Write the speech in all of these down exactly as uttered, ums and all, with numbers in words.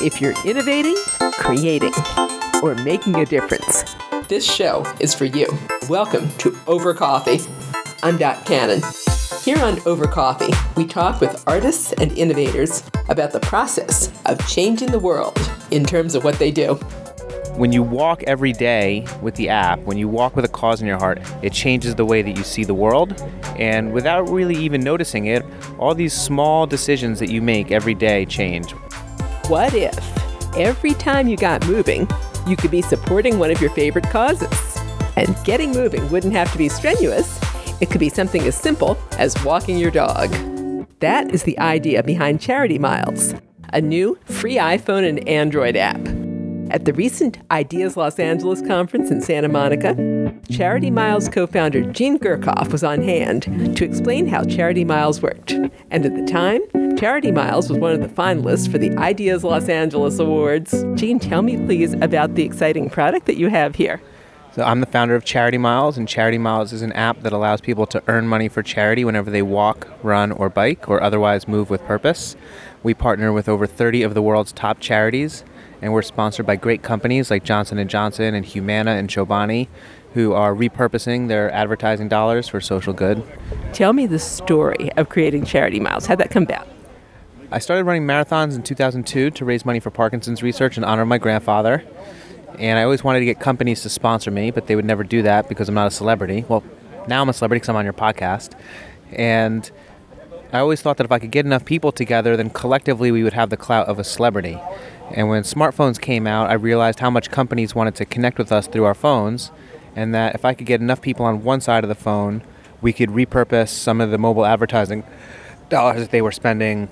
If you're innovating, creating, or making a difference, this show is for you. Welcome to Over Coffee. I'm Dot Cannon. Here on Over Coffee, we talk with artists and innovators about the process of changing the world in terms of what they do. When you walk every day with the app, when you walk with a cause in your heart, it changes the way that you see the world. And without really even noticing it, all these small decisions that you make every day change. What if every time you got moving, you could be supporting one of your favorite causes? And getting moving wouldn't have to be strenuous. It could be something as simple as walking your dog. That is the idea behind Charity Miles, a new free iPhone and Android app. At the recent Ideas Los Angeles conference in Santa Monica, Charity Miles co-founder Gene Gurkoff was on hand to explain how Charity Miles worked. And at the time, Charity Miles was one of the finalists for the Ideas Los Angeles Awards. Gene, tell me please about the exciting product that you have here. So I'm the founder of Charity Miles, and Charity Miles is an app that allows people to earn money for charity whenever they walk, run, or bike, or otherwise move with purpose. We partner with over thirty of the world's top charities, and we're sponsored by great companies like Johnson and Johnson and Humana and Chobani, who are repurposing their advertising dollars for social good. Tell me the story of creating Charity Miles. How'd that come about? I started running marathons in two thousand two to raise money for Parkinson's research in honor of my grandfather. And I always wanted to get companies to sponsor me, but they would never do that because I'm not a celebrity. Well, now I'm a celebrity because I'm on your podcast. And I always thought that if I could get enough people together, then collectively we would have the clout of a celebrity. And when smartphones came out, I realized how much companies wanted to connect with us through our phones, and that if I could get enough people on one side of the phone, we could repurpose some of the mobile advertising dollars that they were spending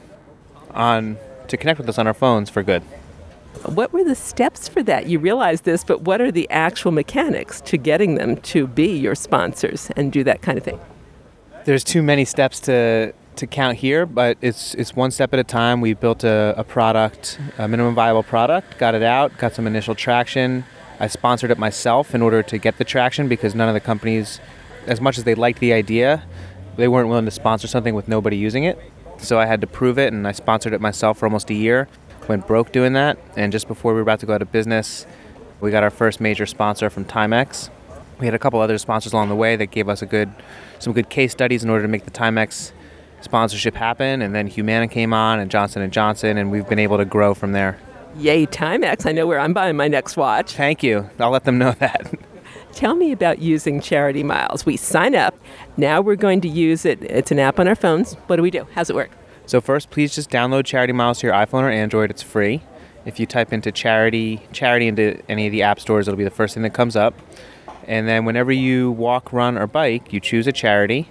on to connect with us on our phones for good. What were the steps for that? You realize this, but what are the actual mechanics to getting them to be your sponsors and do that kind of thing? There's too many steps to to count here, but it's it's one step at a time. We built a, a product, a minimum viable product, got it out, got some initial traction. I sponsored it myself in order to get the traction because none of the companies, as much as they liked the idea, they weren't willing to sponsor something with nobody using it. So I had to prove it, and I sponsored it myself for almost a year. Went broke doing that, and just before we were about to go out of business, we got our first major sponsor from Timex. We had a couple other sponsors along the way that gave us a good, some good case studies in order to make the Timex sponsorship happen, and then Humana came on, and Johnson and Johnson, and we've been able to grow from there. Yay, Timex. I know where I'm buying my next watch. Thank you. I'll let them know that. Tell me about using Charity Miles. We sign up. Now we're going to use it. It's an app on our phones. What do we do? How's it work? So first, please just download Charity Miles to your iPhone or Android. It's free. If you type into charity, charity into any of the app stores, it'll be the first thing that comes up. And then whenever you walk, run, or bike, you choose a charity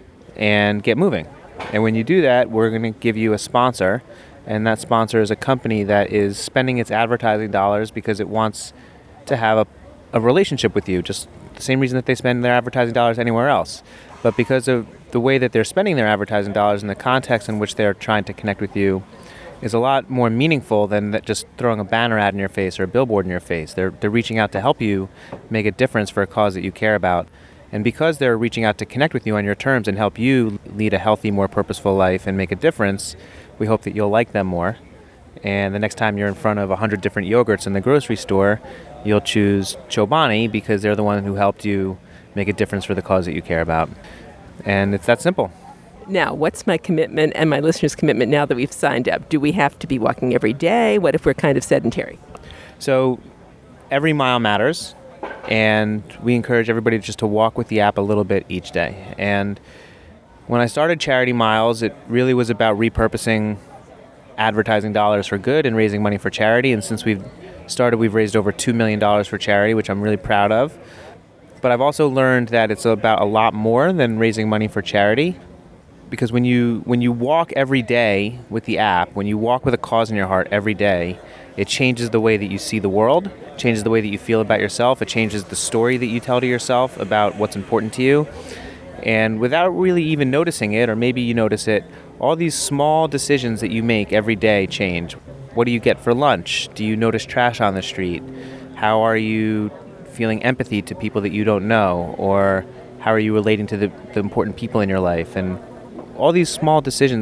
and get moving. And when you do that, we're going to give you a sponsor. And that sponsor is a company that is spending its advertising dollars because it wants to have a, a relationship with you, just the same reason that they spend their advertising dollars anywhere else. But because of the way that they're spending their advertising dollars and the context in which they're trying to connect with you is a lot more meaningful than that just throwing a banner ad in your face or a billboard in your face. They're they're reaching out to help you make a difference for a cause that you care about. And because they're reaching out to connect with you on your terms and help you lead a healthy, more purposeful life and make a difference, we hope that you'll like them more. And the next time you're in front of one hundred different yogurts in the grocery store, you'll choose Chobani because they're the one who helped you make a difference for the cause that you care about. And it's that simple. Now, what's my commitment and my listeners' commitment now that we've signed up? Do we have to be walking every day? What if we're kind of sedentary? So every mile matters, and we encourage everybody just to walk with the app a little bit each day. And when I started Charity Miles, it really was about repurposing advertising dollars for good and raising money for charity. And since we've started, we've raised over two million dollars for charity, which I'm really proud of. But I've also learned that it's about a lot more than raising money for charity, because when you when you walk every day with the app, when you walk with a cause in your heart every day, it changes the way that you see the world, changes the way that you feel about yourself, it changes the story that you tell to yourself about what's important to you. And without really even noticing it, or maybe you notice it, all these small decisions that you make every day change. What do you get for lunch? Do you notice trash on the street? How are you feeling empathy to people that you don't know, or how are you relating to the, the important people in your life? And all these small decisions and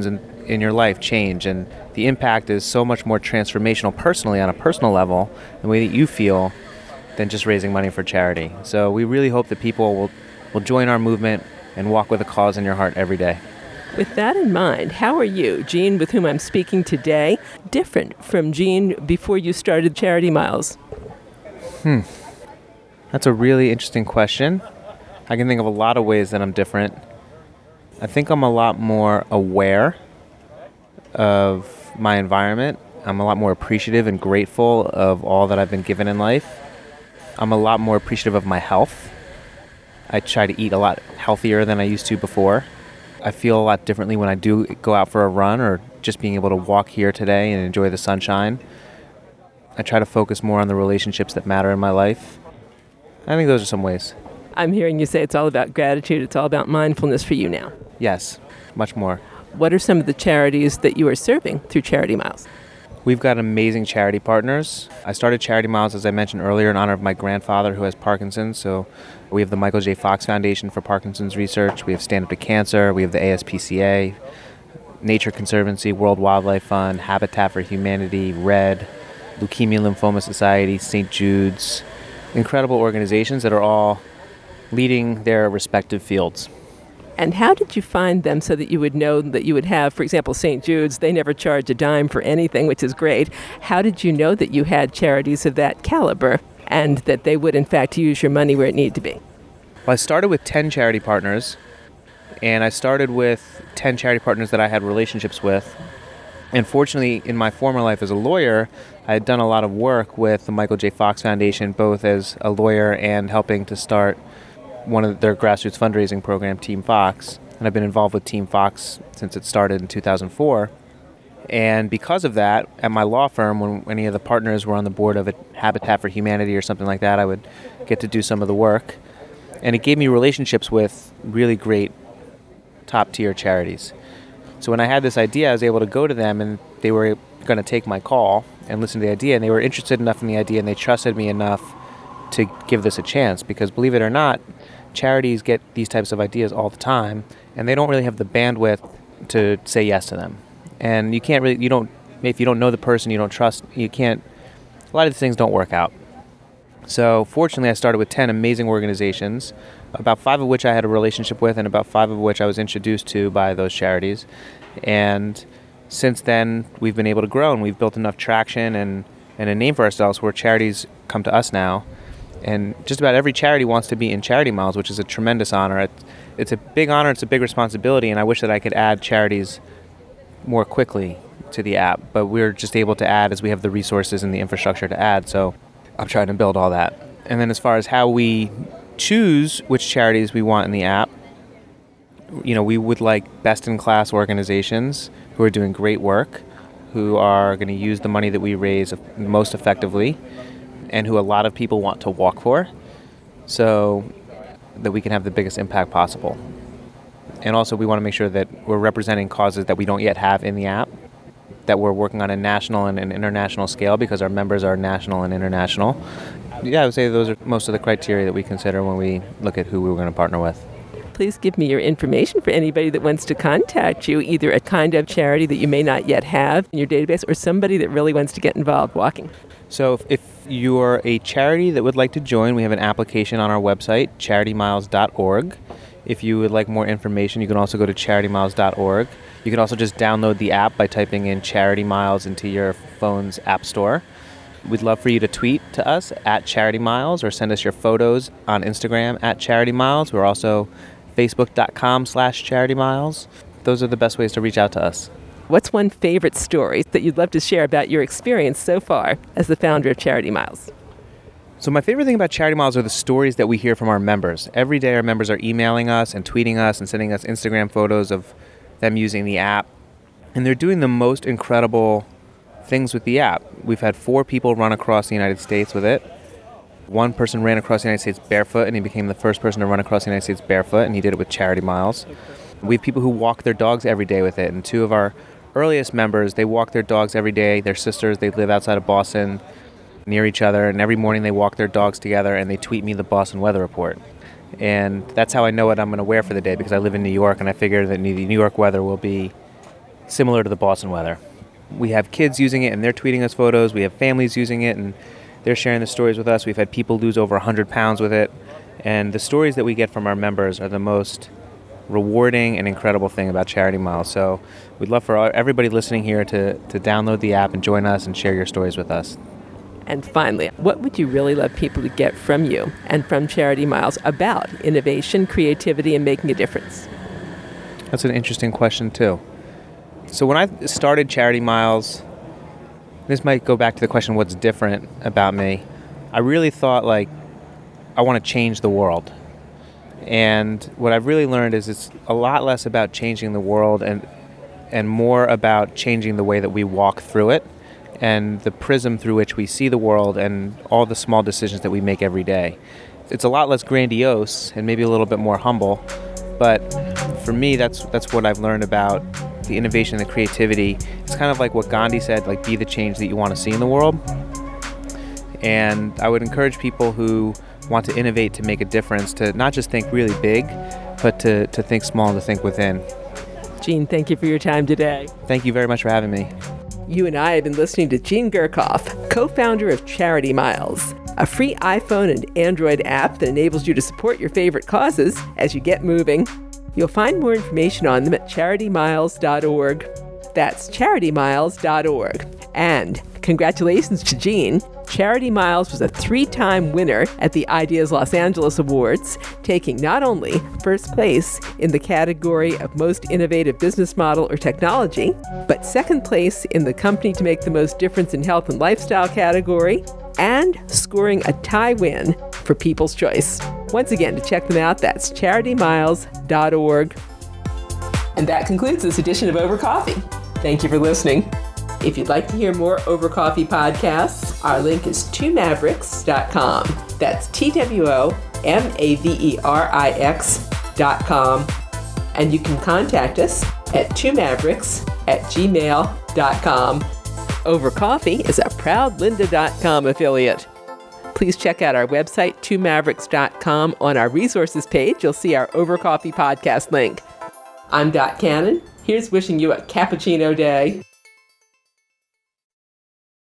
in your life change, and the impact is so much more transformational personally on a personal level, the way that you feel, than just raising money for charity. So we really hope that people will, will join our movement and walk with a cause in your heart every day. With that in mind, how are you, Gene, with whom I'm speaking today, different from Gene before you started Charity Miles? Hmm. That's a really interesting question. I can think of a lot of ways that I'm different. I think I'm a lot more aware of my environment. I'm a lot more appreciative and grateful of all that I've been given in life. I'm a lot more appreciative of my health. I try to eat a lot healthier than I used to before. I feel a lot differently when I do go out for a run or just being able to walk here today and enjoy the sunshine. I try to focus more on the relationships that matter in my life. I think those are some ways. I'm hearing you say it's all about gratitude. It's all about mindfulness for you now. Yes, much more. What are some of the charities that you are serving through Charity Miles? We've got amazing charity partners. I started Charity Miles, as I mentioned earlier, in honor of my grandfather who has Parkinson's. So we have the Michael J. Fox Foundation for Parkinson's Research. We have Stand Up to Cancer. We have the A S P C A, Nature Conservancy, World Wildlife Fund, Habitat for Humanity, RED, Leukemia Lymphoma Society, Saint Jude's. Incredible organizations that are all leading their respective fields. And how did you find them so that you would know that you would have, for example, Saint Jude's, they never charge a dime for anything, which is great. How did you know that you had charities of that caliber and that they would, in fact, use your money where it needed to be? Well, I started with ten charity partners, and I started with ten charity partners that I had relationships with. And fortunately, in my former life as a lawyer, I had done a lot of work with the Michael J. Fox Foundation, both as a lawyer and helping to start one of their grassroots fundraising program, Team Fox. And I've been involved with Team Fox since it started in two thousand four. And because of that, at my law firm, when any of the partners were on the board of a Habitat for Humanity or something like that, I would get to do some of the work. And it gave me relationships with really great top-tier charities. So when I had this idea, I was able to go to them, and they were going to take my call and listen to the idea, and they were interested enough in the idea, and they trusted me enough to give this a chance. Because believe it or not, charities get these types of ideas all the time, and they don't really have the bandwidth to say yes to them. And you can't really, you don't, if you don't know the person, you don't trust, you can't, a lot of these things don't work out. So fortunately, I started with ten amazing organizations, about five of which I had a relationship with, and about five of which I was introduced to by those charities. And since then, we've been able to grow, and we've built enough traction and, and a name for ourselves where charities come to us now. And just about every charity wants to be in Charity Miles, which is a tremendous honor. It's, it's a big honor, it's a big responsibility, and I wish that I could add charities more quickly to the app. But we're just able to add as we have the resources and the infrastructure to add. So I'm trying to build all that. And then as far as how we choose which charities we want in the app, you know, we would like best-in-class organizations who are doing great work, who are going to use the money that we raise most effectively, and who a lot of people want to walk for, so that we can have the biggest impact possible. And also we want to make sure that we're representing causes that we don't yet have in the app, that we're working on a national and an international scale because our members are national and international. Yeah, I would say those are most of the criteria that we consider when we look at who we're going to partner with. Please give me your information for anybody that wants to contact you, either a kind of charity that you may not yet have in your database or somebody that really wants to get involved walking. So if, if you're a charity that would like to join, we have an application on our website, charity miles dot org. If you would like more information, you can also go to charity miles dot org. You can also just download the app by typing in Charity Miles into your phone's app store. We'd love for you to tweet to us at Charity Miles or send us your photos on Instagram at Charity Miles. We're also facebook.com slash Charity Miles. Those are the best ways to reach out to us. What's one favorite story that you'd love to share about your experience so far as the founder of Charity Miles? So my favorite thing about Charity Miles are the stories that we hear from our members. Every day our members are emailing us and tweeting us and sending us Instagram photos of them using the app. And they're doing the most incredible things with the app. We've had four people run across the United States with it. One person ran across the United States barefoot, and he became the first person to run across the United States barefoot, and he did it with Charity Miles. We have people who walk their dogs every day with it, and two of our earliest members, they walk their dogs every day. They're sisters. They live outside of Boston near each other, and every morning they walk their dogs together, and they tweet me the Boston weather report. And that's how I know what I'm going to wear for the day, because I live in New York, and I figure that the New York weather will be similar to the Boston weather. We have kids using it and they're tweeting us photos. We have families using it and they're sharing the stories with us. We've had people lose over one hundred pounds with it. And the stories that we get from our members are the most rewarding and incredible thing about Charity Miles. So we'd love for everybody listening here to, to download the app and join us and share your stories with us. And finally, what would you really love people to get from you and from Charity Miles about innovation, creativity, and making a difference? That's an interesting question, too. So when I started Charity Miles, this might go back to the question, what's different about me? I really thought, like, I want to change the world. And what I've really learned is it's a lot less about changing the world and and more about changing the way that we walk through it and the prism through which we see the world and all the small decisions that we make every day. It's a lot less grandiose and maybe a little bit more humble, but for me, that's that's what I've learned about the innovation and the creativity. It's kind of like what Gandhi said, like, be the change that you want to see in the world. And I would encourage people who want to innovate to make a difference to not just think really big, but to, to think small and to think within. Gene, thank you for your time today. Thank you very much for having me. You and I have been listening to Gene Gerkoff, co-founder of Charity Miles, a free iPhone and Android app that enables you to support your favorite causes as you get moving. You'll find more information on them at charity miles dot org. That's charity miles dot org. And congratulations to Gene. Charity Miles was a three-time winner at the Ideas Los Angeles Awards, taking not only first place in the category of Most Innovative Business Model or Technology, but second place in the Company to Make the Most Difference in Health and Lifestyle category, and scoring a tie win for People's Choice. Once again, to check them out, that's charity miles dot org. And that concludes this edition of Over Coffee. Thank you for listening. If you'd like to hear more Over Coffee podcasts, our link is two mavericks dot com. That's T W O M A V E R I X dot com. And you can contact us at two mavericks at gmail dot com. Over Coffee is a proud lynda dot com affiliate. Please check out our website, two mavericks dot com. On our resources page, you'll see our Over Coffee podcast link. I'm Dot Cannon. Here's wishing you a cappuccino day.